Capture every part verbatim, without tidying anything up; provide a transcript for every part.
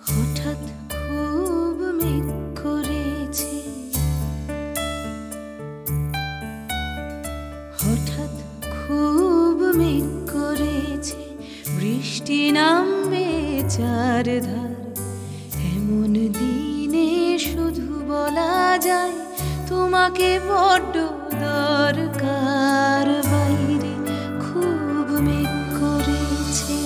হঠাৎ খুব মেঘ করেছে, হঠাৎ খুব মেঘ করেছে, বৃষ্টি নামবে চারধার। এমন দিনে শুধু বলা যায় তোমাকে বড্ড দরকার। বাইরে খুব মেঘ করেছে,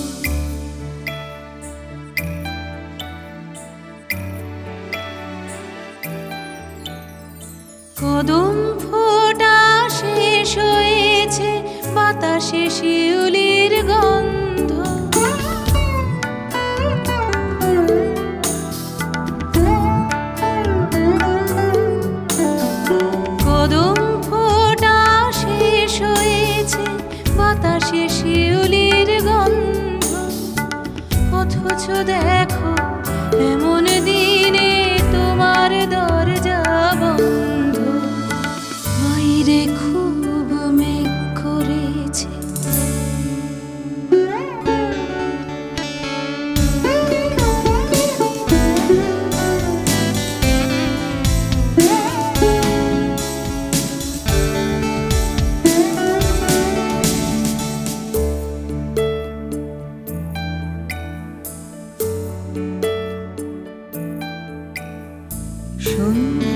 কদম ফোটা শেষ হয়েছে, বাতাসে শিউলির গন্ধ। কদম ফোটা শেষ হয়েছে, বাতাসে শিউলির গন্ধ। অথচ দেখো এমন দিনে তোমার দরজা বন্ধ। বাইরে খুব মেঘ করেছে, সন্ধ্যা